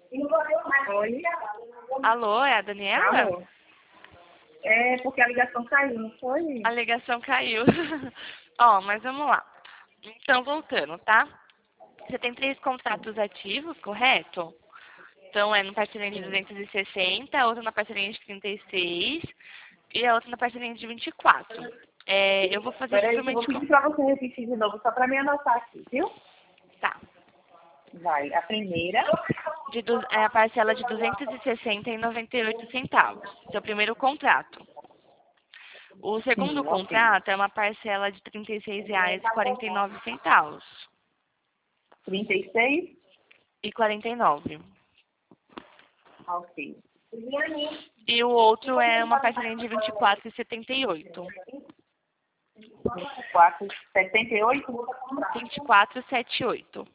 Oi? Alô, é a Daniela? Alô? É porque a ligação caiu, não foi? A ligação caiu. Ó, mas vamos lá. Então, voltando, tá? Você tem 3 contratos ativos, correto? Então, é no parcelinho de 260, outra na parcelinha de 36 e a outra na parcelinha de 24. Eu vou fazer Peraí, que eu vou dificilmente... pedir pra você repetir de novo, só pra me anotar aqui, viu? Tá. Vai, a primeira. É a parcela de 260,98 centavos. Seu primeiro contrato. O segundo Sim, ok. contrato é uma parcela de R$ 36,49. 36? E 49. Ok. E o outro é uma parcelinha de 24,78. 24, 78? 24,78.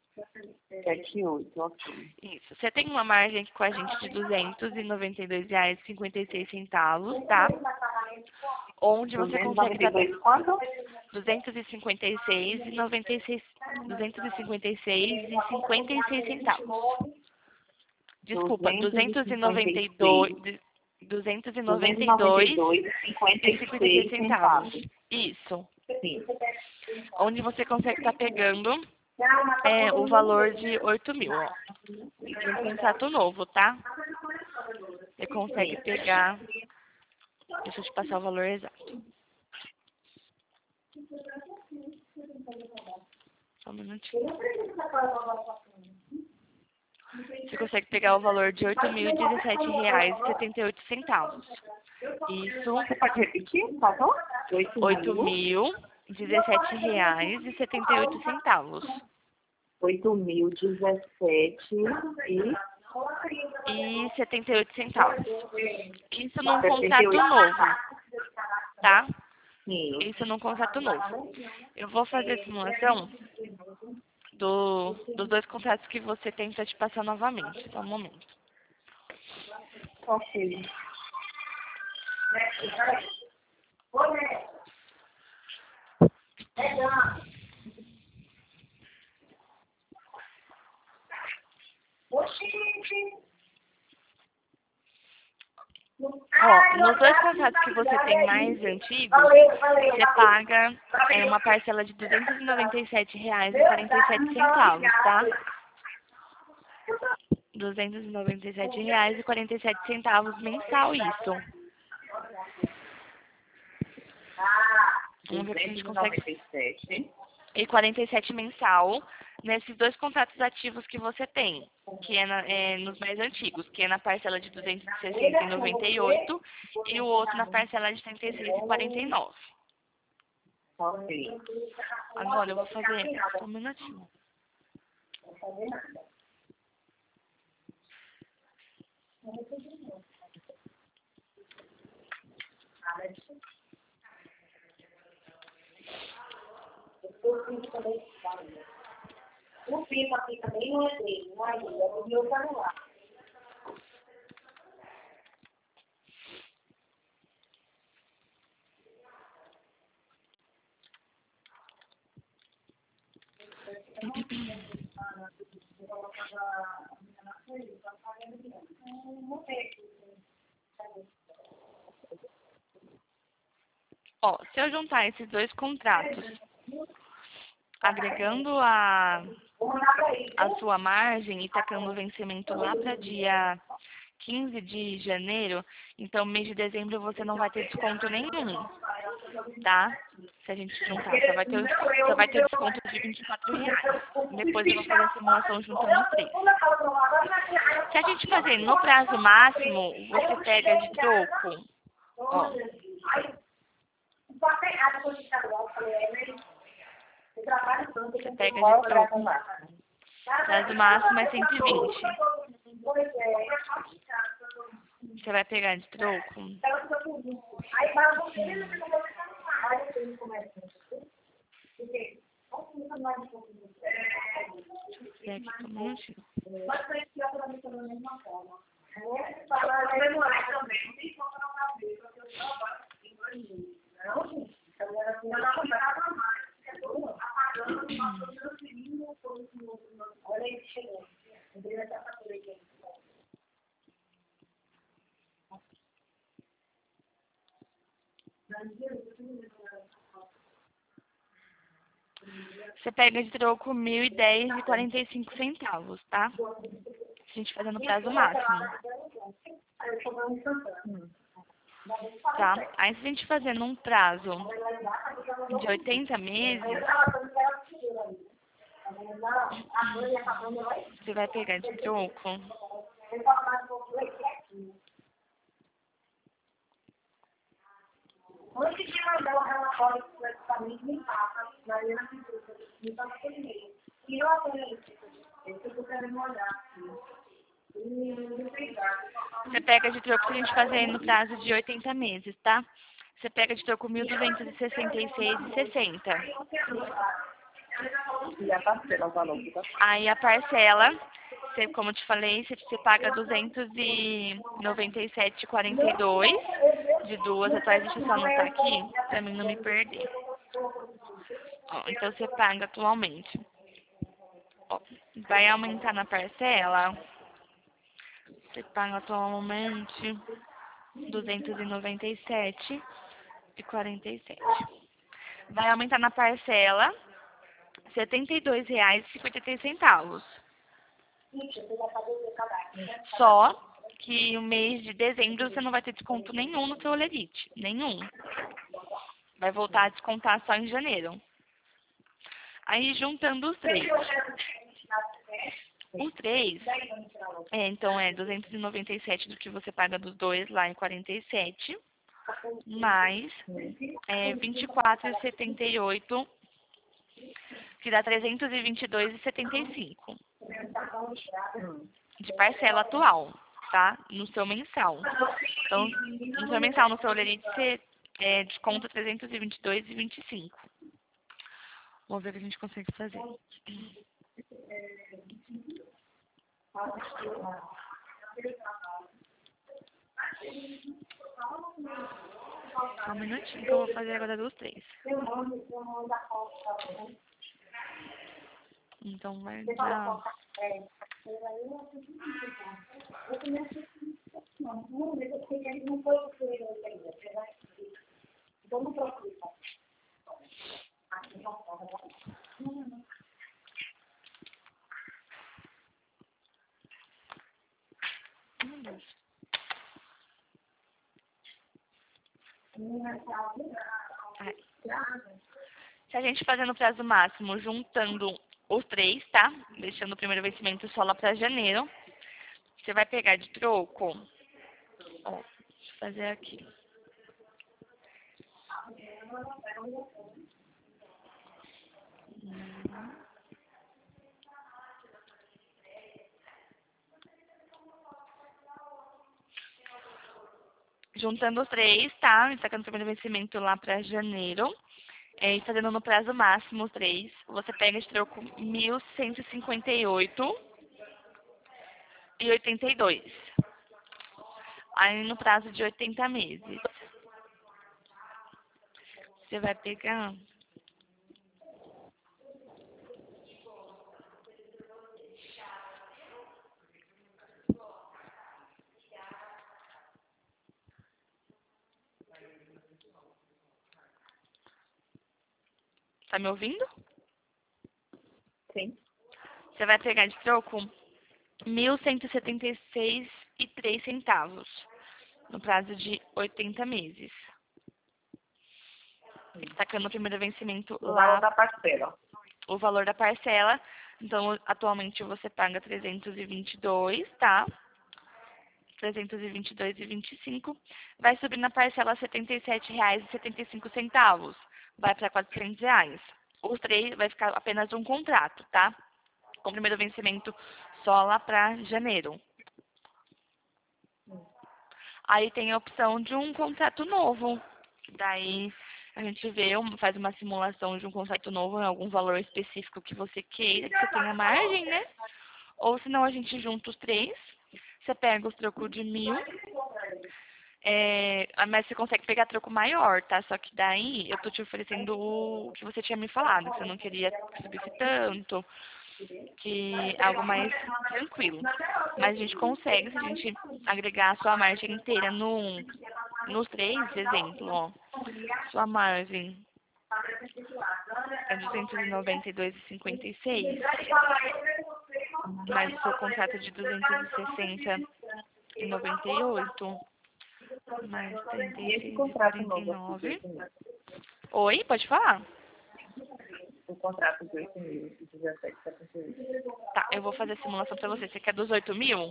78, ok. Isso. Você tem uma margem aqui com a gente de R$ 292,56, tá? Onde você consegue 292 quanto? 256,96 256,56 centavos. Desculpa, 256. 292,56 292,56 centavos. centavos. Isso. Sim. Onde você consegue estar pegando o valor de 8 mil, ó. De um contrato novo, tá? Você consegue pegar... Deixa eu te passar o valor exato. Só um minutinho. Você consegue pegar o valor de R$ 8.017,78. Isso, Você pode repetir, por favor? R$ 8.017,78. 8.017 E 78 centavos. Isso num 78. contrato novo, tá? Sim. Isso num contrato novo. Eu vou fazer a simulação dos 2 contratos que você tem para te passar novamente. Só um momento. Ok. Ó, nos 2 contratos que você tem mais antigos, você paga uma parcela de R$ 297,47, tá? R$ 297,47 mensal, isso. Vamos ver se a gente consegue... 297. E 47 mensal nesses 2 contratos ativos que você tem, que nos mais antigos, que é na parcela de 260,98 e o outro na parcela de 36,49. Ok. Agora eu vou fazer só um minutinho. O pico aqui também não é dele, não é dele, é do meu celular. Ó, se eu juntar esses 2 contratos, agregando a sua margem e tacando o vencimento lá para dia 15 de janeiro, então mês de dezembro você não vai ter desconto nenhum, tá? Se a gente juntar, só vai ter desconto de R$ 24. Depois eu vou fazer a simulação juntando os 3. Se a gente fazer no prazo máximo, você pega de troco, ó, você pega de troco. Prazo máximo é 120. Você vai pegar de troco. Deixa eu ver aqui, só um minutinho. Você pega de troco 1.010,45 centavos, tá? A gente fazendo no prazo máximo. Tá? Aí se a gente fazer num prazo de 80 meses, você vai pegar de troco Antes de mandar o relatório para mim, me passa, me passa por e-mail. E eu atualmente, eu estou querendo mandar. Você pega de troco se a gente fazer no prazo de 80 meses, tá? Você pega de troco 1.266,60. E a parcela, o valor que tá. Aí a parcela, você, como eu te falei, você paga 297,42 de duas atuais. Deixa eu só anotar aqui, pra mim não me perder. Ó, então você paga atualmente. Ó, vai aumentar na parcela. Você paga atualmente 297,47. Vai aumentar na parcela R$ 72,53. Só que o mês de dezembro você não vai ter desconto nenhum no seu Olerite. Nenhum. Vai voltar a descontar só em janeiro. Aí juntando os três. Os três, então é 297 do que você paga dos dois lá em 47, mais 24,78, que dá 322,75 de parcela atual, tá? No seu mensal. Então, no seu mensal, no seu Olerite, você desconta 322,25. Vamos ver o que a gente consegue fazer. Só um minutinho que eu vou fazer agora dos três. Então vai dar... Se a gente fazer no prazo máximo, juntando os três, tá? Deixando o primeiro vencimento só lá pra janeiro. Você vai pegar de troco. Ó, deixa eu fazer aqui. Juntando os três, tá? Sacando o primeiro vencimento lá pra janeiro. E fazendo no prazo máximo os três, você pega de troco 1.158,82. Aí no prazo de 80 meses, você vai pegar... Tá me ouvindo? Sim. Você vai pegar de troco 1.176,03 centavos no prazo de 80 meses. Sacando o primeiro vencimento O valor lá, da parcela. o valor da parcela. Então, atualmente você paga 322, tá? 322,25. Vai subir na parcela R$ 77,75. Vai para R$ 400. Os três vai ficar apenas um contrato, tá? Com o primeiro vencimento só lá para janeiro. Aí tem a opção de um contrato novo. Daí a gente vê, faz uma simulação de um contrato novo em algum valor específico que você queira, que você tenha margem, né? Ou senão a gente junta os três. Você pega os trocos de 1.000. Mas você consegue pegar troco maior, tá? Só que daí eu tô te oferecendo o que você tinha me falado, que você não queria que subisse tanto, que algo mais tranquilo. Mas a gente consegue, se a gente agregar a sua margem inteira nos três, exemplo, ó. Sua margem, 292,56, mais o seu contrato de 260,98, mais Esse contrato novo aqui, 36,49. Oi, pode falar. o contrato de 8.017,78. Tá, eu vou fazer a simulação pra você. Você quer dos 8.000?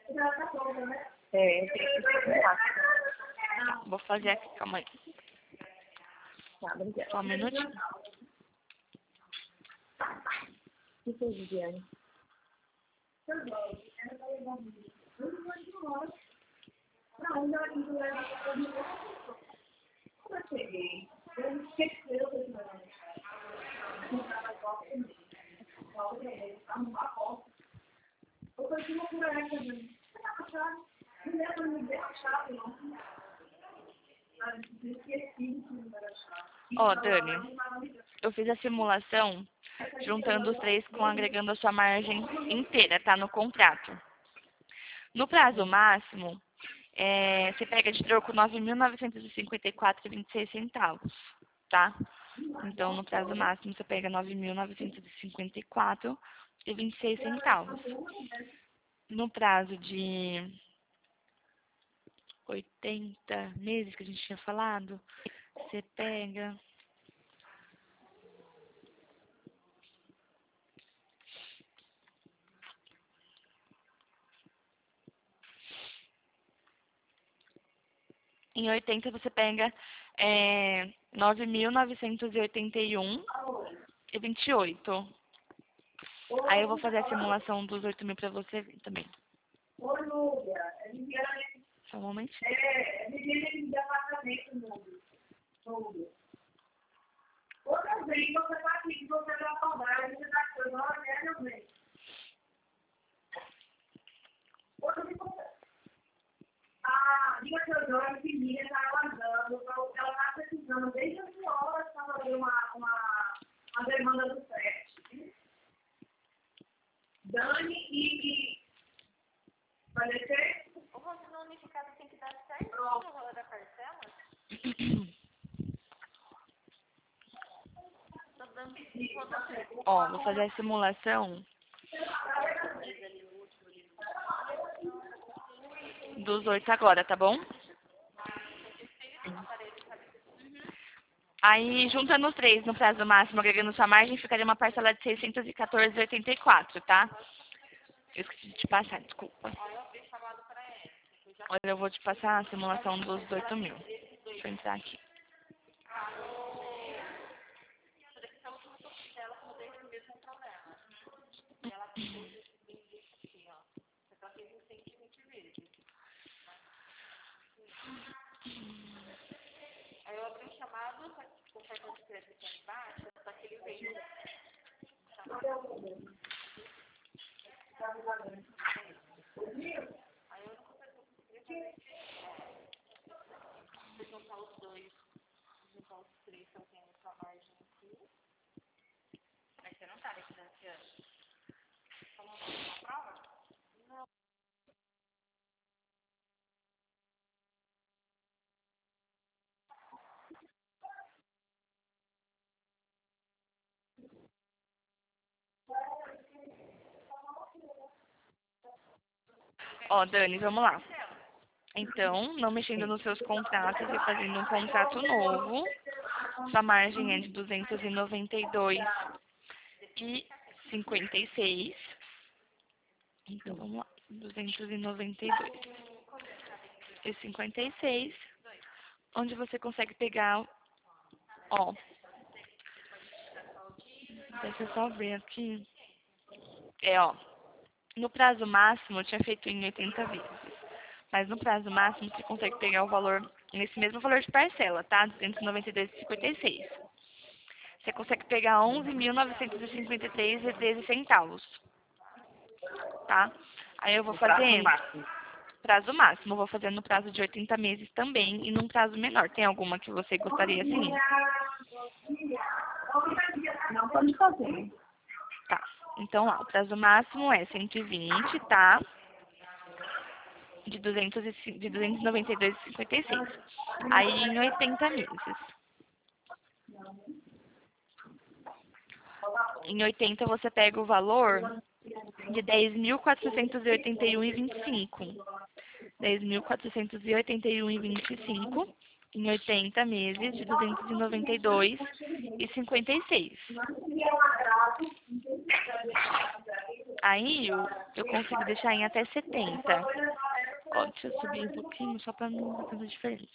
É, tem que simular. Vou fazer aqui, calma aí. Tá, obrigada. Só um minutinho. O que foi, Viviane? Ó, Dani, eu fiz a simulação juntando os três com agregando a sua margem inteira, tá? No contrato. No prazo máximo, você pega de troco 9.954,26 centavos, tá? Então, no prazo máximo, você pega 9.954,26 centavos. No prazo de 80 meses que a gente tinha falado, você pega... Em 80 você pega 9.981,28. Aí eu vou fazer a simulação dos 8.000 pra você ver também. Só um momento. Diga que eu jogo, que Miriam está aguardando, ela está precisando, desde as horas, para fazer uma demanda do SET. Dani e vai descer? O valor unificado tem que dar certo no valor da parcela? Tô dando Ó, vou fazer a simulação dos 8 agora, tá bom? Aí, juntando os três no prazo máximo, agregando sua margem, ficaria uma parcela de 614,84, tá? Eu esqueci de te passar, desculpa. Olha, eu vou te passar a simulação dos 8.000. Deixa eu entrar aqui. Aí eu abri um chamado, só que com o cartão de crédito aqui embaixo, só que ele veio. Aí eu não consegui juntar os dois, juntar os três que eu tenho nessa margem aqui. Mas você não tá refinanciando? Vamos fazer uma prova? Não. Ó, Dani, vamos lá. Então, não mexendo nos seus contratos e fazendo um contrato novo, sua margem é de 292,56. Então, vamos lá. 292,56. Onde você consegue pegar, ó. Deixa eu só ver aqui. Ó. No prazo máximo, eu tinha feito em 80 vezes. Mas no prazo máximo, você consegue pegar o valor, nesse mesmo valor de parcela, tá? 292,56. Você consegue pegar 11.953,13 centavos. Tá? Aí eu vou fazer... Prazo máximo. Eu vou fazer no prazo de 80 meses também e num prazo menor. Tem alguma que você gostaria, assim? Não pode fazer. Tá. Então, ó, o prazo máximo é 120, tá? De 292,56. Aí, em 80 meses. Em 80 você pega o valor de 10.481,25. 10.481,25 em 80 meses de 292,56. Aí eu consigo deixar em até 70. Ó, deixa eu subir um pouquinho só para não ver tanta diferença.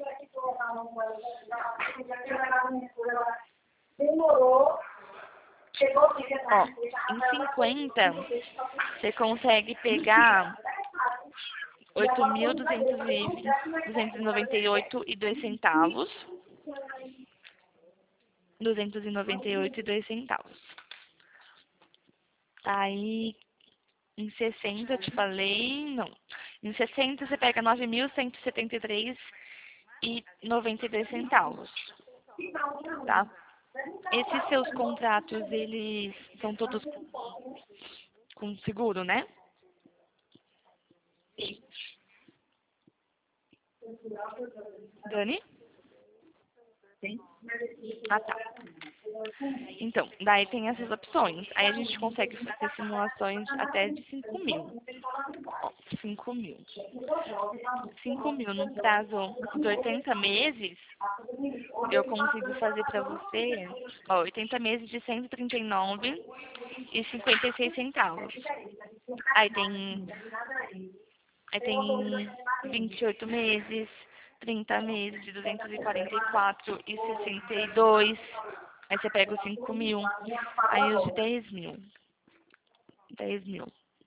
Ó, em 50 você consegue pegar 8.298,02 centavos. 298,02 centavos. Aí, em 60 eu te falei, não. Em 60 você pega 9.173,92 centavos. Tá? Esses seus contratos, eles são todos com seguro, né? Dani? Sim. Ah, tá. Então, daí tem essas opções. Aí a gente consegue fazer simulações até de 5.000. Ó, 5.000. 5.000 no prazo de 80 meses, eu consigo fazer para você, ó, 80 meses de 139,56 centavos. Aí tem 28 meses, 30 meses de 244,62. Aí você pega os 5.000. Aí os de 10.000. 10.000.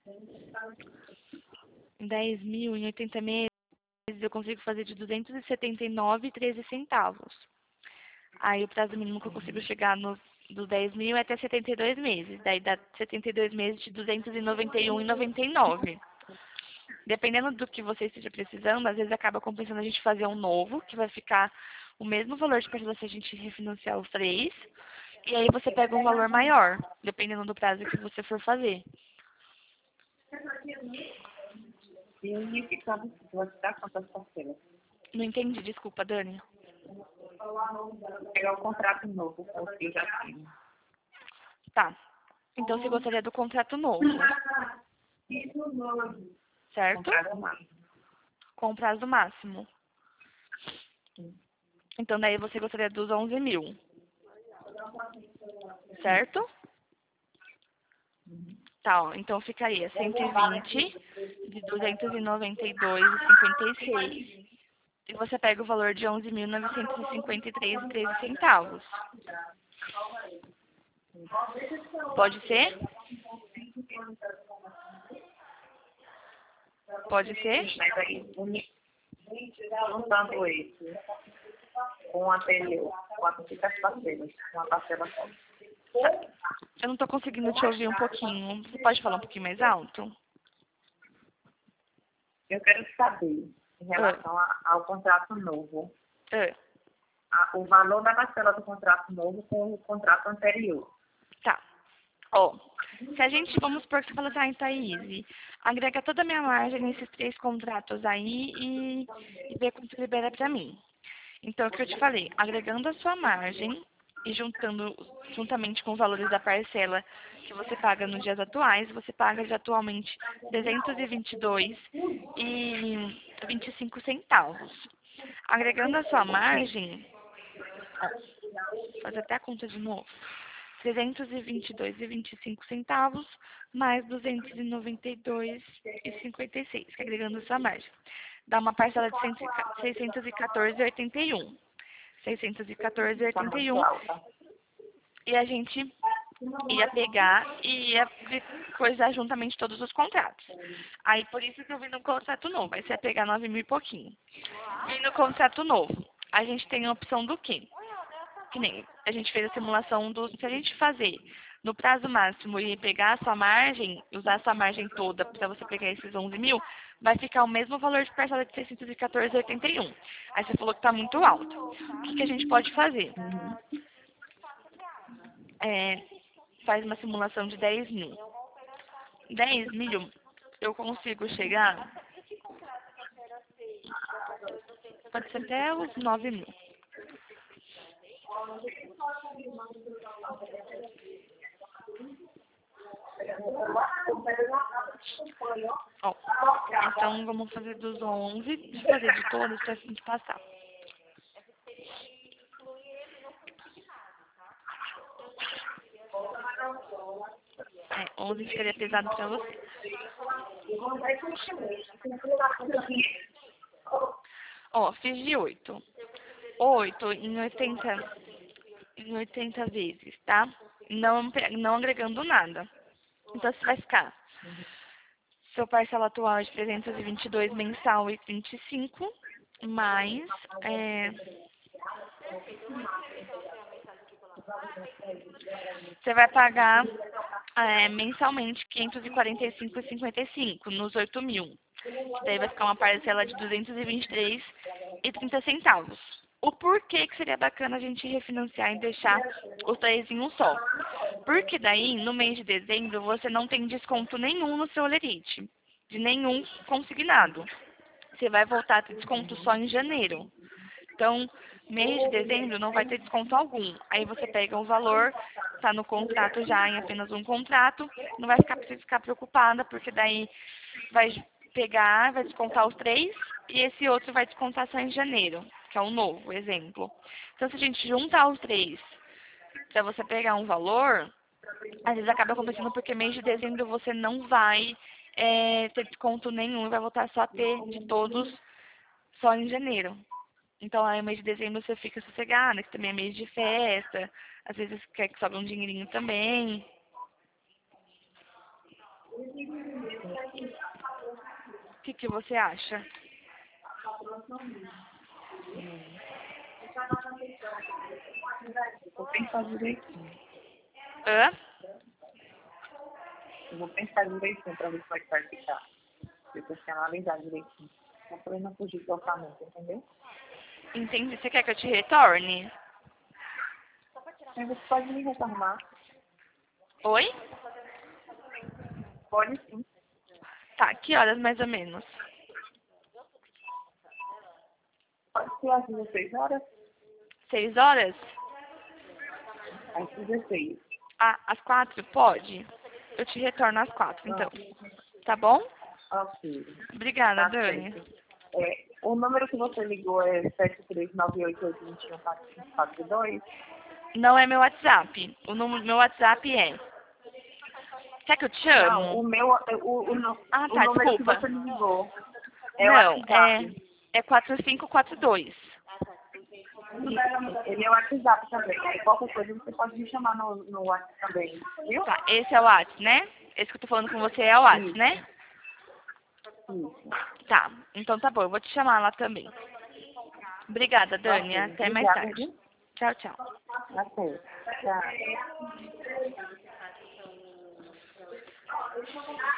10.000 em 80 meses eu consigo fazer de 279,13 centavos. Aí o prazo mínimo que eu consigo chegar dos 10.000 é até 72 meses. Daí dá 72 meses de 291,99. Dependendo do que você esteja precisando, às vezes acaba compensando a gente fazer um novo, que vai ficar o mesmo valor de parcela se a gente refinanciar os 3. E aí você pega um valor maior, dependendo do prazo que você for fazer. E unificado, você dá quantas parcelas? Não entendi, desculpa, Dani. Pegar o contrato novo, porque eu já tenho. Tá. Então você gostaria do contrato novo, certo? Contrato máximo. Com prazo máximo. Então daí você gostaria dos 11.000. Certo? Tá, ó, então ficaria 120 de 292,56. E você pega o valor de 11.953,13 centavos. Pode ser? Pode ser? Mas aí, juntando esse com o anterior, quanto fica as parcelas? Uma parcela só. Eu não tô conseguindo te ouvir um pouquinho. Você pode falar um pouquinho mais alto? Eu quero saber, em relação ao contrato novo, o valor da parcela do contrato novo com o contrato anterior. Tá. Ó, se a gente, vamos supor que você fala assim, Thaís, agrega toda a minha margem nesses 3 contratos aí e vê quanto libera pra mim. Então, o que eu te falei, agregando a sua margem e juntando juntamente com os valores da parcela que você paga nos dias atuais, você paga de atualmente R$ 322,25 centavos. Agregando a sua margem, ó, vou fazer até a conta de novo. R$ 322,25 centavos mais R$ 292,56, que agregando a sua margem. Dá uma parcela de 614,81. 614,81. E a gente ia pegar e ia coisar juntamente todos os contratos. Aí, por isso que eu vim no contrato novo. Aí você ia pegar 9.000 e pouquinho. E no contrato novo, a gente tem a opção do quê? Que nem a gente fez a simulação do... Se a gente fazer no prazo máximo e pegar a sua margem, usar a sua margem toda para você pegar esses 11.000, vai ficar o mesmo valor de parcela de 614,81. Aí você falou que está muito alto. O que a gente pode fazer? Faz uma simulação de 10.000. 10.000, eu consigo chegar... Pode ser até os 9.000. Ó, então vamos fazer dos 11, deixa eu fazer de todos pra gente passar. É, 11 ficaria pesado pra você. Ó, fiz de 8. 8 em 80 vezes, tá? Não agregando nada. Então, você vai ficar. Seu parcela atual é de 322 mensal e 25, mais... você vai pagar mensalmente 545,55 nos 8.000. Daí vai ficar uma parcela de 223,30. O porquê que seria bacana a gente refinanciar e deixar os 3 em um só? Porque daí, no mês de dezembro, você não tem desconto nenhum no seu Olerite, de nenhum consignado. Você vai voltar a ter desconto só em janeiro. Então, mês de dezembro não vai ter desconto algum. Aí você pega o valor, tá no contrato já, em apenas um contrato, não vai ficar preocupada, porque daí vai pegar, vai descontar os 3, e esse outro vai descontar só em janeiro, que é o novo exemplo. Então, se a gente juntar os 3 para você pegar um valor, às vezes acaba acontecendo porque mês de dezembro você não vai ter desconto nenhum, vai voltar só a ter de todos só em janeiro. Então, aí, no mês de dezembro, você fica sossegada, que também é mês de festa. Às vezes, quer que sobe um dinheirinho também. O que você acha? Vou pensar direitinho. Hã? Eu vou pensar direitinho para ver como é que vai ficar. Depois que analisar direitinho. Só para não fugir do orçamento, entendeu? Entendi. Você quer que eu te retorne? Mas você pode me retornar? Oi? Pode sim. Tá, que horas mais ou menos? Pode ser às 16 horas? 6 horas? Às 16. Ah, às 4? Pode. Eu te retorno às 4, então. Tá bom? Ok. Obrigada, Tá Dani. certo. O número que você ligou é 73988214542? Não é meu WhatsApp. Meu WhatsApp é... Quer que eu te chamo? Não, o número desculpa. que você me ligou Não, o WhatsApp. é 4542. Ele é o WhatsApp também. Aí qualquer coisa você pode me chamar no WhatsApp também, viu? Tá, esse é o WhatsApp, né? Esse que eu tô falando com você é o WhatsApp, Isso. né? Isso. Tá, então tá bom, eu vou te chamar lá também. Obrigada, Dani. Ok, Até mais obrigada, tarde. viu? Tchau, tchau. Até. Tchau.